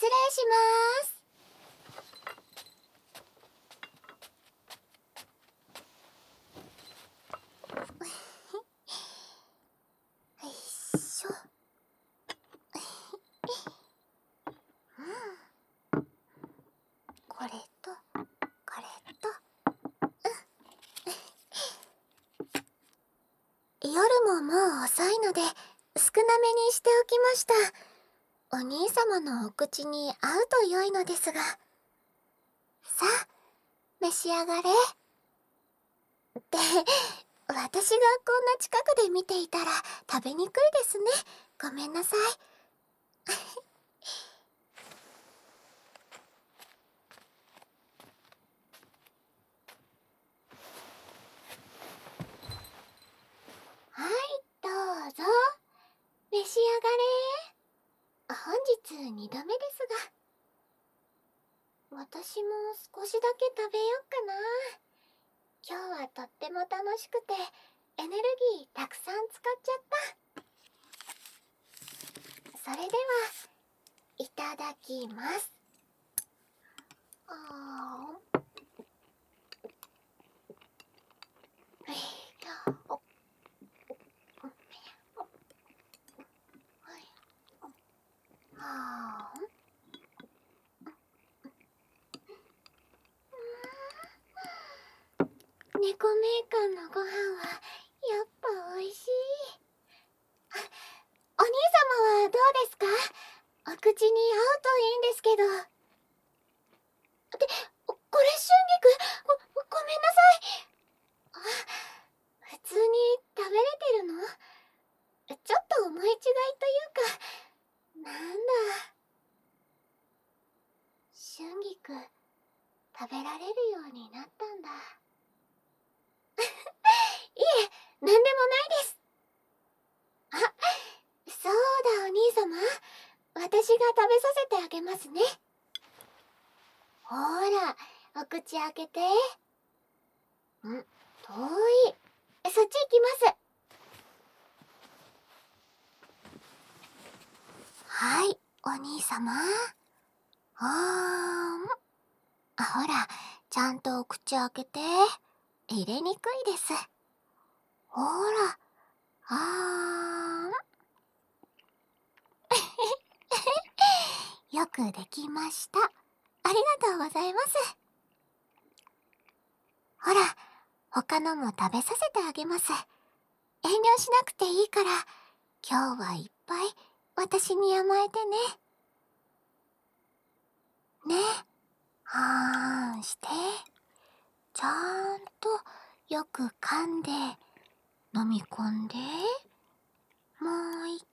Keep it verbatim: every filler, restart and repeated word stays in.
礼します。よいしょ。うん、これとこれと、うん、夜ももう遅いので少なめにしておきました。お兄様のお口に合うと良いのですが。さあ召し上がれ。って私がこんな近くで見ていたら食べにくいですね。ごめんなさい。はい、どうぞ召し上がれ。本日にどめですが、私も少しだけ食べようかな。今日はとっても楽しくてエネルギーたくさん使っちゃった。それではいただきます。あーあー猫メーカーのご飯はやっぱ美味しい。あ、お兄様はどうですか？お口に合うといいんですけど。で、これ春菊、ご、ごめんなさい。あ、普通に食べれてるの？ちょっと思い違いというか、なんだ。春菊、食べられるようになったんだ。いえ、なんでもないです。あ、そうだお兄様。私が食べさせてあげますね。ほら、お口開けて。ん、遠い。そっち行きます。はい、お兄様。あーん。あ、ほら、ちゃんとお口開けて。入れにくいです。ほら、あーん。よくできました。ありがとうございます。ほら、他のも食べさせてあげます。遠慮しなくていいから、今日はいっぱい私に甘えてね。ね。はーんして。ちゃんとよく噛んで、飲み込んで、もう一